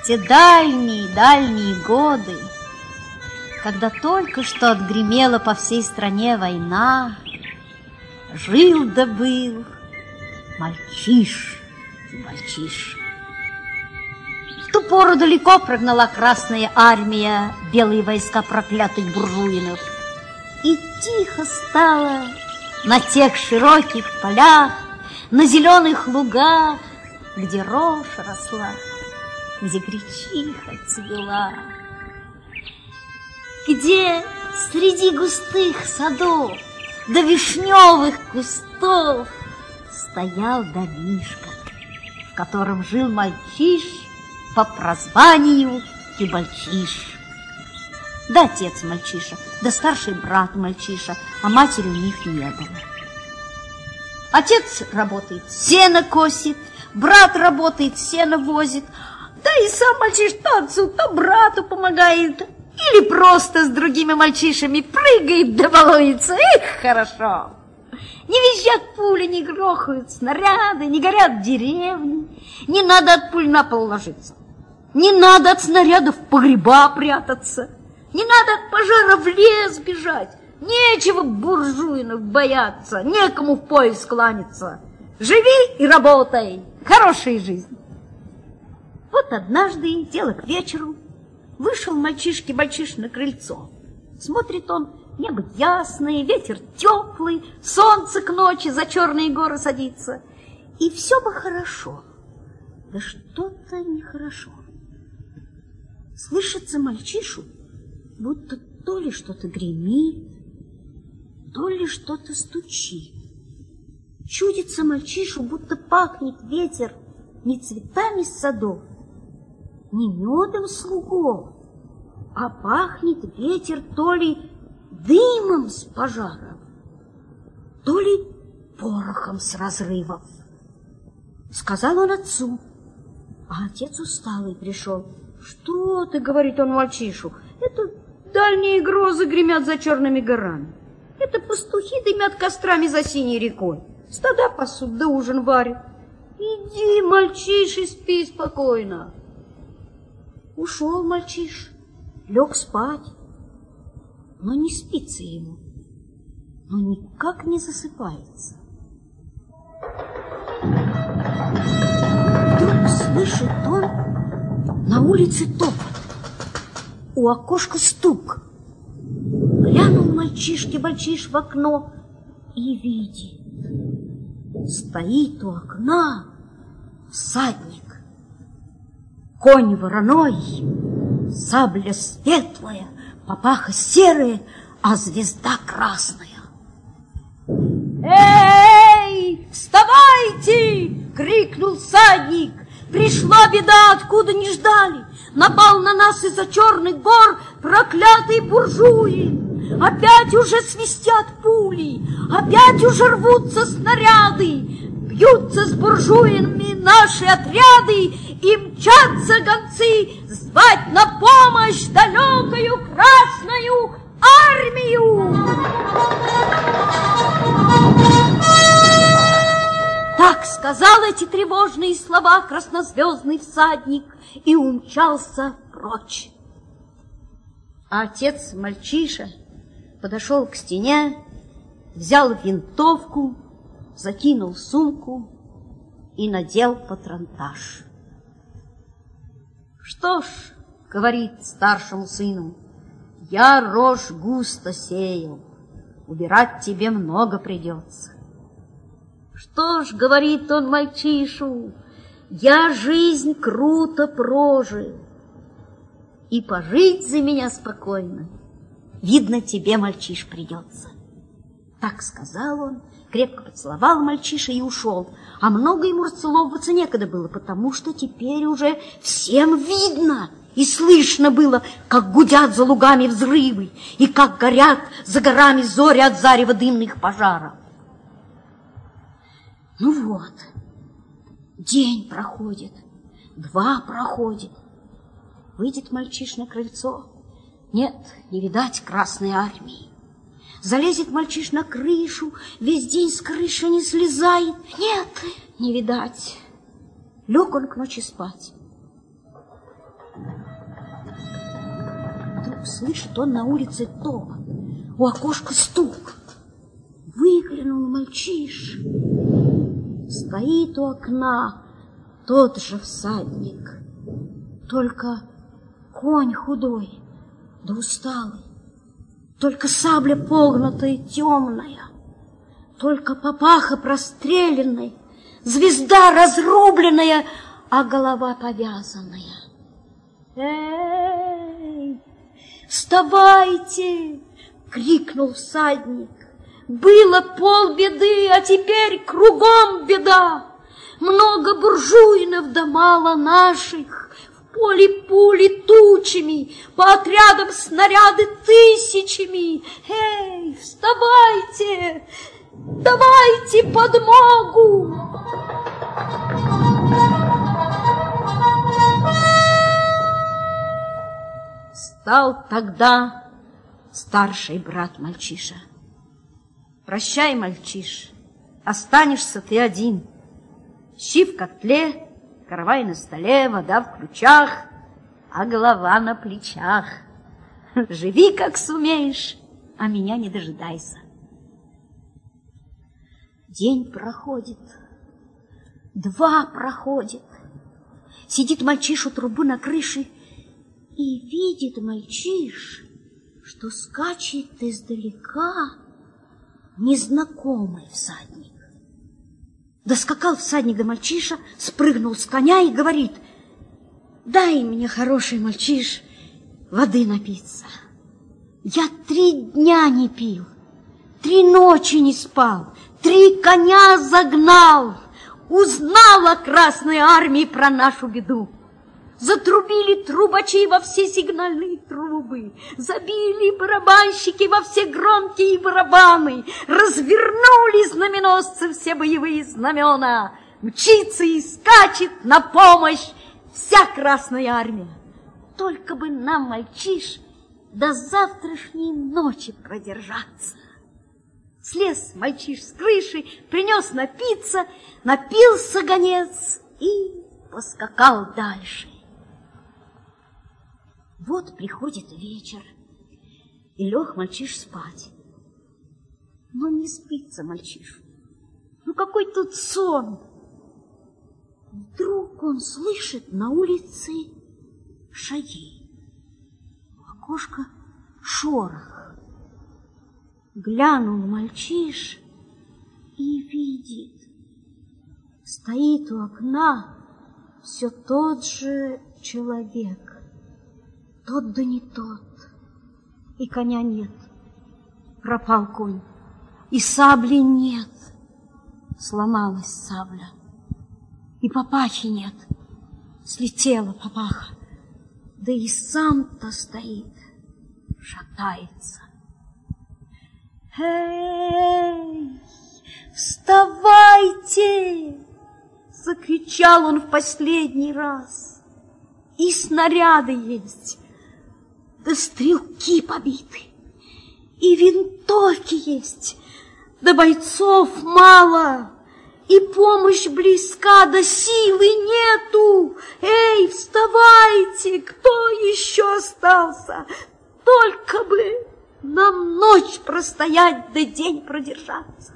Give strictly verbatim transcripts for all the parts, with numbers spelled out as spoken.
те дальние-дальние годы, когда только что отгремела по всей стране война, жил да был мальчиш и мальчиш. В ту пору далеко прогнала Красная Армия белые войска проклятых буржуинов, и тихо стало на тех широких полях, на зеленых лугах, где рожь росла, где гречиха цвела, где среди густых садов да вишневых кустов стоял домишко, в котором жил мальчиш по прозванию Кибальчиш. Да отец мальчиша, да старший брат мальчиша, а матери у них не было. Отец работает, сено косит, брат работает, сено возит, да и сам мальчиш то отцу, то брату помогает, или просто с другими мальчишами прыгает да балуется. Эх, хорошо! Не визжат пули, не грохают снаряды, не горят деревни, не надо от пуль на пол ложиться, не надо от снарядов в погреба прятаться, не надо от пожара в лес бежать, нечего буржуинов бояться, некому в пояс кланяться. Живи и работай, хорошая жизнь. Вот однажды, дело к вечеру, вышел мальчишки-мальчиш на крыльцо. Смотрит он, небо ясное, ветер теплый, солнце к ночи за черные горы садится. И все бы хорошо, да что-то нехорошо. Слышится мальчишу, будто то ли что-то гремит, то ли что-то стучит. Чудится мальчишу, будто пахнет ветер не цветами с садов, не медом с лугов, а пахнет ветер то ли дымом с пожаров, то ли порохом с разрывов. Сказал он отцу, а отец усталый пришел. Что ты, говорит он мальчишу, это дальние грозы гремят за черными горами. Это пастухи дымят кострами за синей рекой. Стада пасут, да ужин варят. Иди, мальчиш, и спи спокойно. Ушел мальчиш, лег спать, но не спится ему, но никак не засыпается. Вдруг слышит он на улице топот, у окошка стук. Глянул мальчишки-мальчиш в окно и видит, стоит у окна всадник. Конь вороной, сабля светлая, папаха серая, а звезда красная. «Эй, вставайте!» — крикнул всадник. «Пришла беда, откуда не ждали. Напал на нас из-за черных гор проклятый буржуин. Опять уже свистят пули, опять уже рвутся снаряды. Бьются с буржуинами наши отряды, и мчатся гонцы звать на помощь далекую Красную Армию!» Так сказал эти тревожные слова краснозвездный всадник и умчался прочь. А отец мальчиша подошел к стене, взял винтовку, закинул сумку и надел патронтаж. «Что ж, — говорит старшему сыну, — я рожь густо сеял, убирать тебе много придется. Что ж, — говорит он мальчишу, — я жизнь круто прожил, и пожить за меня спокойно, видно, тебе, мальчиш, придется». Так сказал он, крепко поцеловал мальчиша и ушел. А много ему расцеловываться некогда было, потому что теперь уже всем видно и слышно было, как гудят за лугами взрывы и как горят за горами зори от зарева дымных пожаров. Ну вот, день проходит, два проходит. Выйдет мальчиш на крыльцо. Нет, не видать Красной Армии. Залезет мальчиш на крышу, весь день с крыши не слезает. Нет, не видать. Лег он к ночи спать. вдруг слышит он на улице топот, у окошка стук. Выглянул мальчиш. Стоит у окна тот же всадник, только конь худой да усталый, только сабля погнутая темная, только папаха простреленная, звезда разрубленная, а голова повязанная. «Эй, вставайте!» — крикнул всадник. «Было полбеды, а теперь кругом беда. Много буржуинов да мало наших, в поле пули тучами, по отрядам снаряды тысячами. Эй, вставайте, давайте подмогу!» Стал тогда старший брат мальчиша. «Прощай, мальчиш, останешься ты один. Щи в котле, каравай на столе, вода в ключах, а голова на плечах. Живи, как сумеешь, а меня не дожидайся». День проходит, два проходит. Сидит мальчиш у трубы на крыше, и видит мальчиш, что скачет издалека незнакомый всадник. Доскакал всадник до мальчиша, спрыгнул с коня и говорит: «Дай мне, хороший мальчиш, воды напиться. Я три дня не пил, три ночи не спал, три коня загнал, узнал о Красной Армии про нашу беду. Затрубили трубачи во все сигнальные трубы, забили барабанщики во все громкие барабаны, развернули знаменосцы все боевые знамена. Мчится и скачет на помощь вся Красная Армия. Только бы нам, мальчиш, до завтрашней ночи продержаться». Слез мальчиш с крыши, принес напиться, напился гонец и поскакал дальше. Вот приходит вечер, и лег мальчиш спать. Но не спится мальчиш. Ну какой тут сон? Вдруг он слышит на улице шаги. В окошко шорох. Глянул мальчиш и видит. Стоит у окна все тот же человек. Тот да не тот, и коня нет, пропал конь, и сабли нет, сломалась сабля, и папахи нет, слетела папаха, да и сам-то стоит, шатается. «Эй, вставайте!» — закричал он в последний раз. «И снаряды есть, да стрелки побиты, и винтовки есть, да бойцов мало, и помощь близка, да силы нету. Эй, вставайте, кто еще остался? Только бы нам ночь простоять, да день продержаться».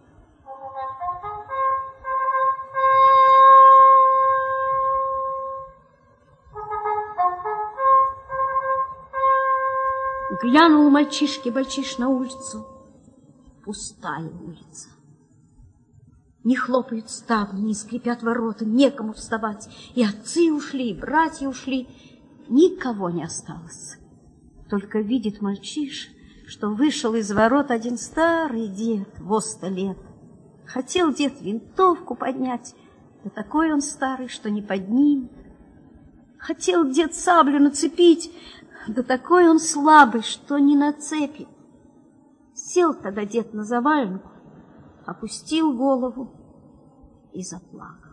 Глянул мальчишки-мальчиш на улицу. Пустая улица. Не хлопают ставни, не скрипят ворота, некому вставать. И отцы ушли, и братья ушли. Никого не осталось. Только видит мальчиш, что вышел из ворот один старый дед во сто лет. Хотел дед винтовку поднять, да такой он старый, что не поднимет. Хотел дед саблю нацепить, да такой он слабый, что не нацепит. Сел тогда дед на заваленку, опустил голову и заплакал.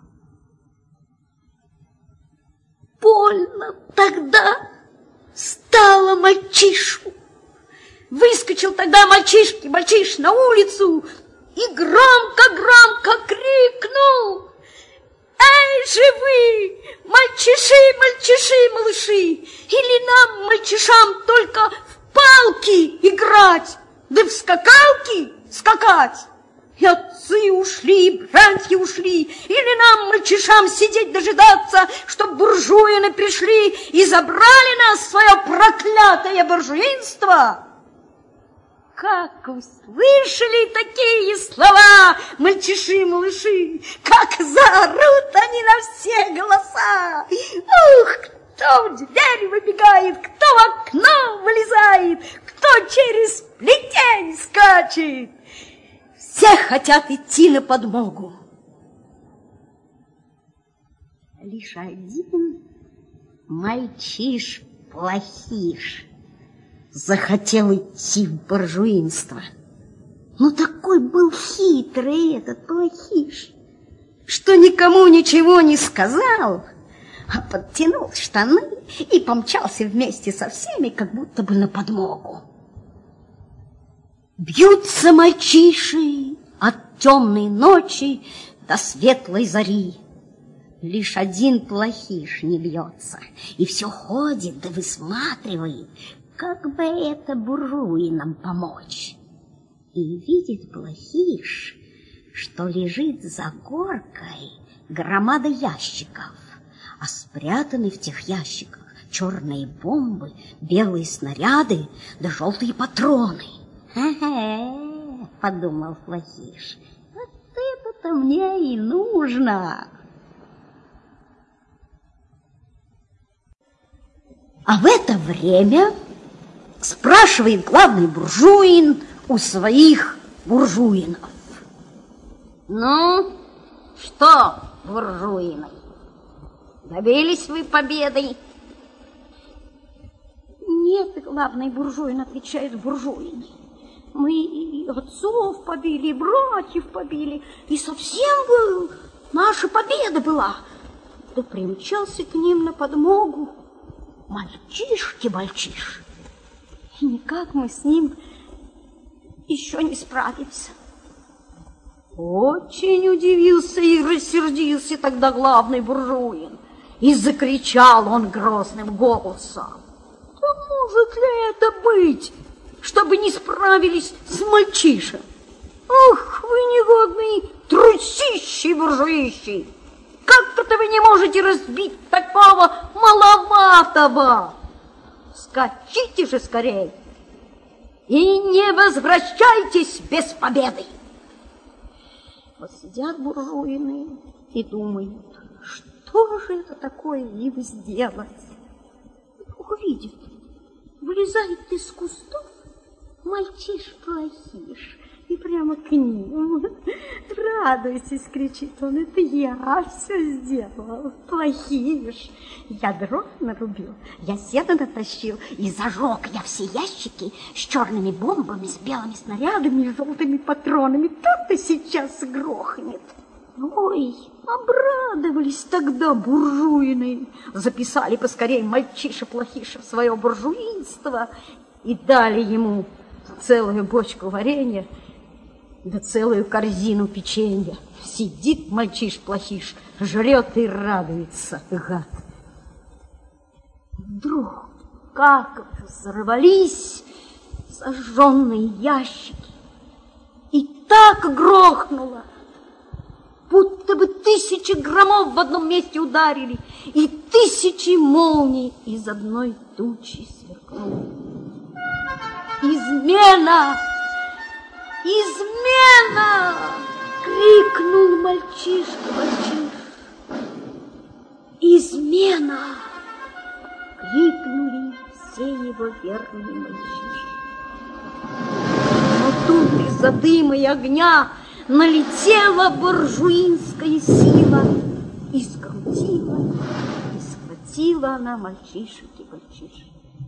Больно тогда стало мальчишу. Выскочил тогда мальчишки, мальчиш на улицу и громко-громко крикнул: Эй же вы, мальчиши, мальчиши, малыши, или нам, мальчишам, только в палки играть, да в скакалки скакать? И отцы ушли, и братья ушли, или нам, мальчишам, сидеть дожидаться, чтоб буржуины пришли и забрали нас в свое проклятое буржуинство? Как услышали такие слова мальчиши-малыши, как заорут они на все голоса! Ух, кто в дверь выбегает, кто в окно вылезает, кто через плетень скачет! Все хотят идти на подмогу. Лишь один мальчиш-плохиш захотел идти в буржуинство. Но такой был хитрый этот плохиш, что никому ничего не сказал, а подтянул штаны и помчался вместе со всеми, как будто бы на подмогу. Бьются мальчиши от темной ночи до светлой зари. Лишь один плохиш не бьется, и все ходит да высматривает, как бы это буржуинам помочь. И видит плохиш, что лежит за горкой громада ящиков, а спрятаны в тех ящиках черные бомбы, белые снаряды да желтые патроны. «Ага», — подумал плохиш, — «вот это-то мне и нужно». А в это время спрашивает главный буржуин у своих буржуинов: «Ну, что, буржуины, добились вы победы?» «Нет, главный буржуин», — отвечает буржуин, — «мы и отцов побили, и братьев побили, и совсем был, наша победа была». Да примчался к ним на подмогу мальчишки-мальчиш, и никак мы с ним еще не справимся. Очень удивился и рассердился тогда главный буржуин, и закричал он грозным голосом: «Да может ли это быть, чтобы не справились с мальчишем? Ох, вы негодные трусищи буржуищи! Как-то вы не можете разбить такого маловатого! Скачите же скорей и не возвращайтесь без победы!» Вот сидят буржуины и думают, что же это такое им сделать. Вдруг видят, вылезает из кустов мальчиш-плохиш и прямо к ним. «Радуйтесь», — кричит он, — «это я все сделал, плохиш. Я дров нарубил, я сено натащил, и зажег я все ящики с черными бомбами, с белыми снарядами и желтыми патронами. Так-то сейчас грохнет». Ой, обрадовались тогда буржуины, записали поскорей мальчиша-плохиша в свое буржуинство и дали ему целую бочку варенья да целую корзину печенья. Сидит мальчиш-плохиш, жрет и радуется, гад. Вдруг как взорвались сожженные ящики, и так грохнуло, будто бы тысячи громов в одном месте ударили, и тысячи молний из одной тучи сверкнули. «Измена! Измена!» — крикнул мальчишка-мальчиш. «Измена!» — крикнули все его верные мальчишки. Но тут из-за дыма и огня налетела буржуинская сила и скрутила, и схватила она мальчишек-мальчишек.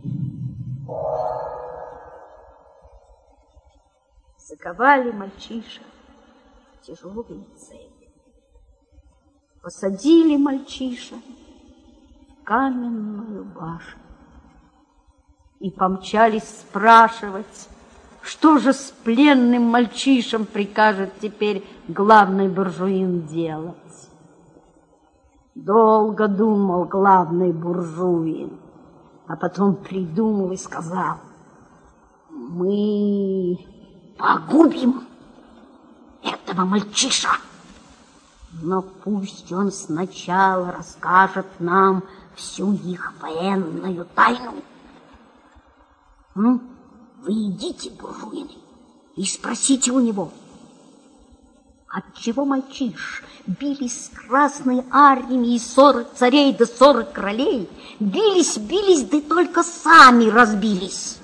Заковали мальчишек в тяжелые цепи, посадили мальчишек в каменную башню и помчались спрашивать, что же с пленным мальчишем прикажет теперь главный буржуин делать. Долго думал главный буржуин, а потом придумал и сказал: мы погубим этого мальчиша, но пусть он сначала расскажет нам всю их военную тайну. М? Вы идите, буржуины, и спросите у него, отчего мальчиш бились с Красной Армией и сорок царей да сорок королей, бились, бились, да только сами разбились.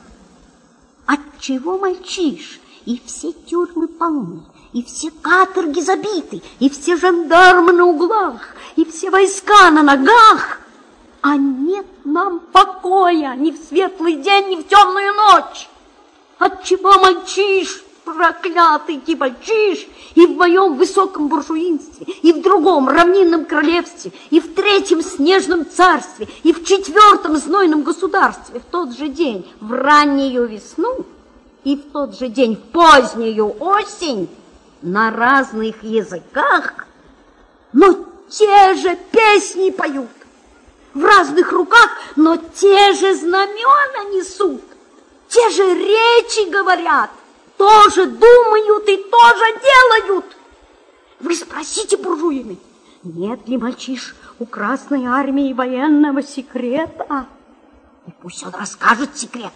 Отчего мальчиш и все тюрьмы полны, и все каторги забиты, и все жандармы на углах, и все войска на ногах, а нет нам покоя ни в светлый день, ни в темную ночь? Отчего мальчиш, проклятый ты мальчиш, и в моем высоком буржуинстве, и в другом равнинном королевстве, и в третьем снежном царстве, и в четвертом знойном государстве в тот же день, в раннюю весну, и в тот же день, в позднюю осень, на разных языках, но те же песни поют, в разных руках, но те же знамена несут, те же речи говорят, тоже думают и тоже делают. Вы спросите, буржуины, нет ли мальчиш у Красной Армии военного секрета? И пусть он расскажет секрет.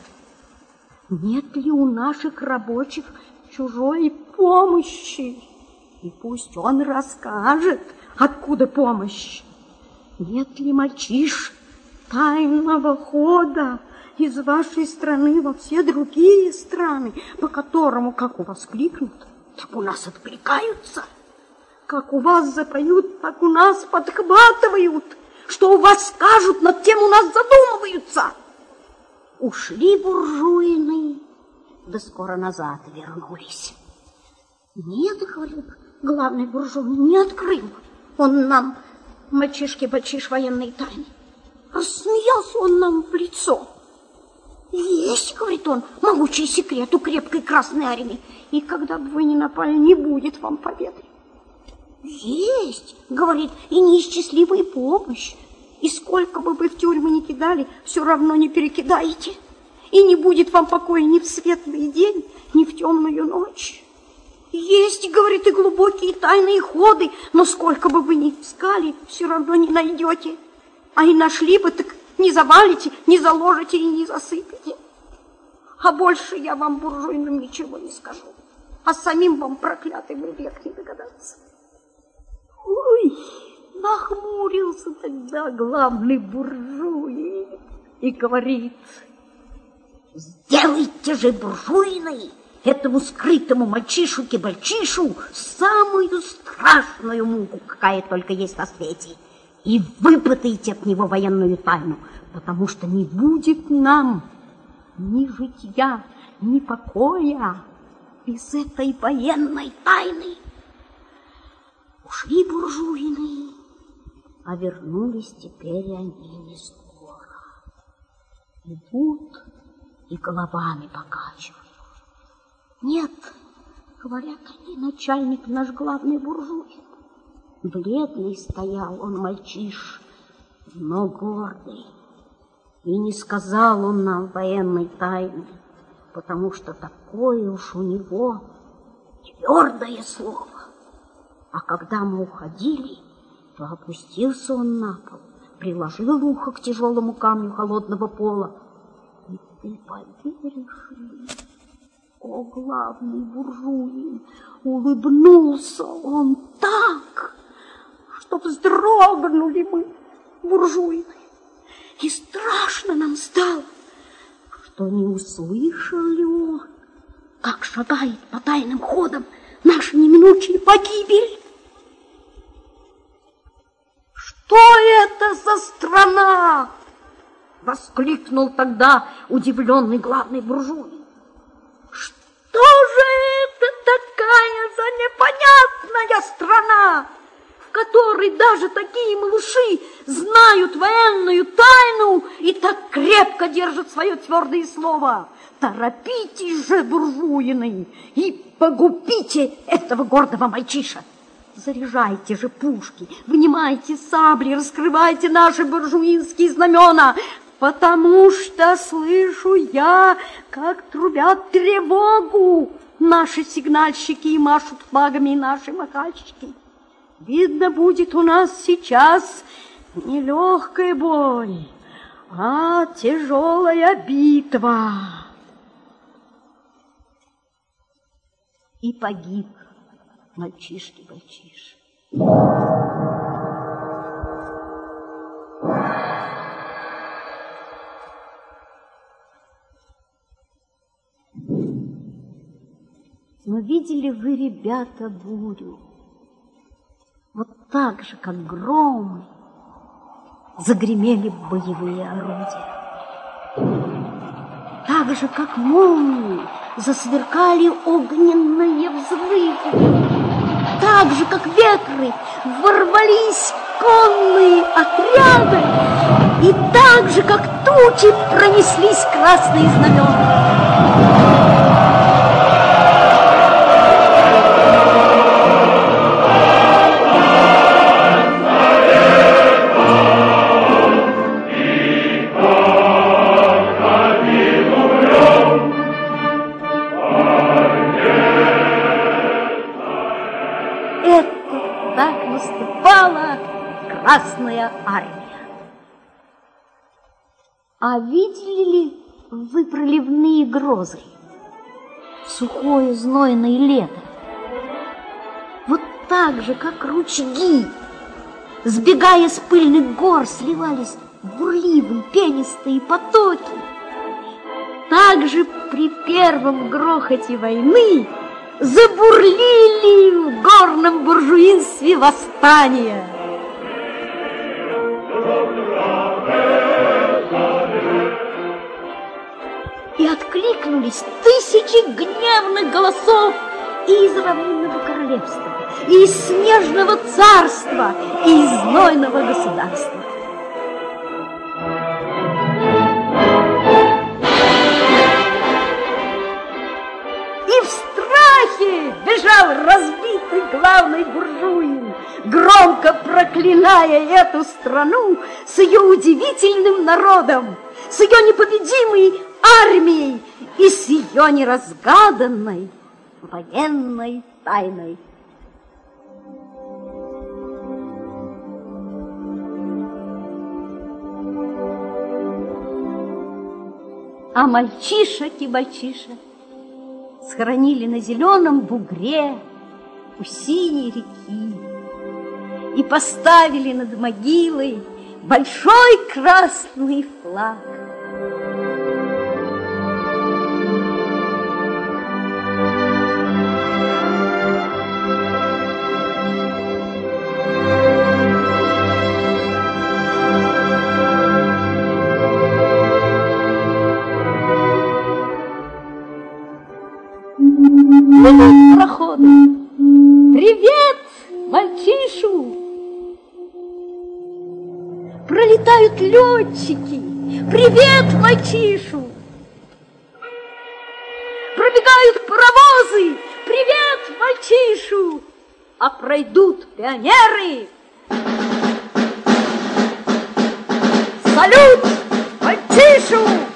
Нет ли у наших рабочих чужой помощи? И пусть он расскажет, откуда помощь. Нет ли мальчиш тайного хода из вашей страны во все другие страны, по которому, как у вас кликнут, так у нас откликаются, как у вас запоют, так у нас подхватывают, что у вас скажут, над тем у нас задумываются. Ушли буржуины, да скоро назад вернулись. Нет, говорит главный буржуин, не открыл он нам, мальчишки-бальчиш, военные тайны. Рассмеялся он нам в лицо. Есть, говорит он, могучий секрет у крепкой Красной Армии, и когда бы вы ни напали, не будет вам победы. Есть, говорит, и неисчислимая помощь, и сколько бы вы в тюрьмы ни кидали, все равно не перекидаете, и не будет вам покоя ни в светлый день, ни в темную ночь. Есть, говорит, и глубокие тайные ходы, но сколько бы вы ни искали, все равно не найдете, а и нашли бы, так не завалите, не заложите и не засыпете. А больше я вам, буржуинам, ничего не скажу, а самим вам, проклятым, и век не догадаться. Ой, нахмурился тогда главный буржуй и говорит: сделайте же, буржуины, этому скрытому мальчишу-кибальчишу самую страшную муку, какая только есть на свете, и выпытайте от него военную тайну, потому что не будет нам ни житья, ни покоя без этой военной тайны. Ушли буржуины, а вернулись теперь они не скоро. Идут и головами покачивают. Нет, говорят они, начальник наш главный буржуин. Бледный стоял он мальчиш, но гордый. И не сказал он нам военной тайны, потому что такое уж у него твердое слово. А когда мы уходили, то опустился он на пол, приложил ухо к тяжелому камню холодного пола. И ты поверишь ли, о главный буржуин, улыбнулся он так, что вздрогнули мы, буржуины, и страшно нам стало, что не услышал ли он, как шагает по тайным ходам наша неминучая погибель. Что это за страна? Воскликнул тогда удивленный главный буржуй. Что же это такая за непонятная страна, в которой даже такие малыши знают военную тайну и так крепко держат свое твердое слово? Торопитесь же, буржуины, и погубите этого гордого мальчиша. Заряжайте же пушки, вынимайте сабли, раскрывайте наши буржуинские знамена, потому что слышу я, как трубят тревогу наши сигнальщики и машут флагами наши махальщики. Видно, будет у нас сейчас не легкая бой, а тяжелая битва. И погиб мальчишки-мальчиш. Но видели вы, ребята, бурю? Вот так же, как громы, загремели боевые орудия. Так же, как молнии, засверкали огненные взрывы. Так же, как ветры, ворвались конные отряды. И так же, как тучи, пронеслись красные знамена. Красная армия. А видели ли вы проливные грозы? Сухое знойное лето. Вот так же, как ручьи, сбегая с пыльных гор, сливались в бурливые пенистые потоки. Так же при первом грохоте войны забурлили в горном буржуинстве восстания. И откликнулись тысячи гневных голосов и из равнинного королевства, и из снежного царства, и из знойного государства. И в страхе бежал разбитый главный буржуин, громко проклиная эту страну с ее удивительным народом, с ее непобедимой армией и с ее неразгаданной военной тайной. А мальчишек и мальчишек схоронили на зеленом бугре у синей реки и поставили над могилой большой красный флаг. Идут проходы. Привет, мальчишу! Пролетают летчики. Привет, мальчишу! Пробегают паровозы. Привет, мальчишу! А пройдут пионеры. Салют, мальчишу!